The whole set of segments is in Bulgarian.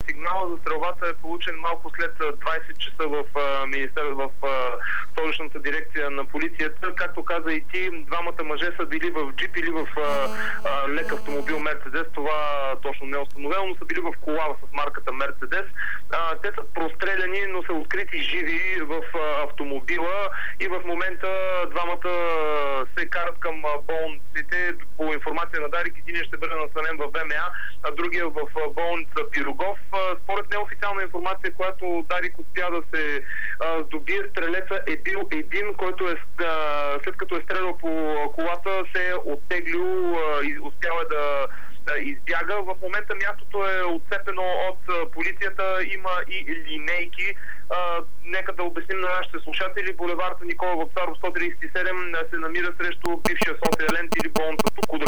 Сигнала за стрелбата е получен малко след 20 часа в столичната дирекция на полицията. Както каза и ти, двамата мъже са били в джип или в лек автомобил Мерцедес. Това точно не е установено, но са били в кола с марката Мерцедес. Те са простреляни, но са открити живи в автомобила и в момента двамата се карат към болниците. По информация на Дарик, един ще бъде настанен в ВМА, а другия в болница Пирогов. Според неофициална информация, която Дарик успя да се здобие, стрелеца е бил един, който след като е стрелял по колата, се е оттеглил и успял да избяга. В момента мястото е отцепено от полицията, има и линейки. Нека да обясним на нашите слушатели. Булевард Никола Вапцаров 137 се намира срещу бившия София-Лент или болница Токуда.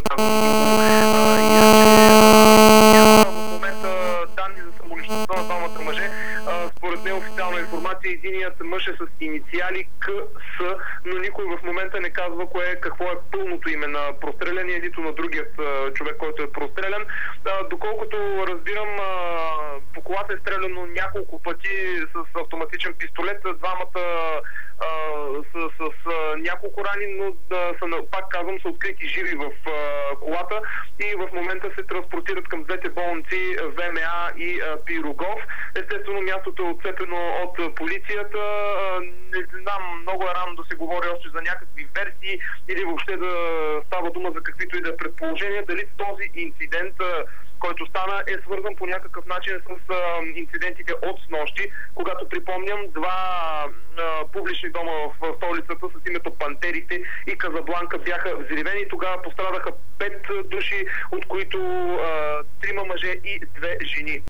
В момента данни за самоличността на двамата мъже. Според неофициална информация, единият мъж е с инициали КС, но никой в момента не казва какво е пълното име на простреляния, нито на другият човек, който е прострелян. Доколкото разбирам, по колата е стреляно няколко пъти с автоматичен пистолет. Двамата с няколко рани, но пак казвам, са открити живи в колата и в момента се транспортират към двете болници ВМА и Пирогов. Естествено, мястото е отцепено от полицията. Не знам, много е рано да се говори още за някакви версии или въобще да става дума за каквито и да е предположения. Дали този инцидент, който стана, е свързан по някакъв начин с инцидентите от снощи, когато, припомням, два публични дома в столицата с името Пантерите и Казабланка бяха взривени. Тогава пострадаха 5 души, от които 3 мъже и 2 жени.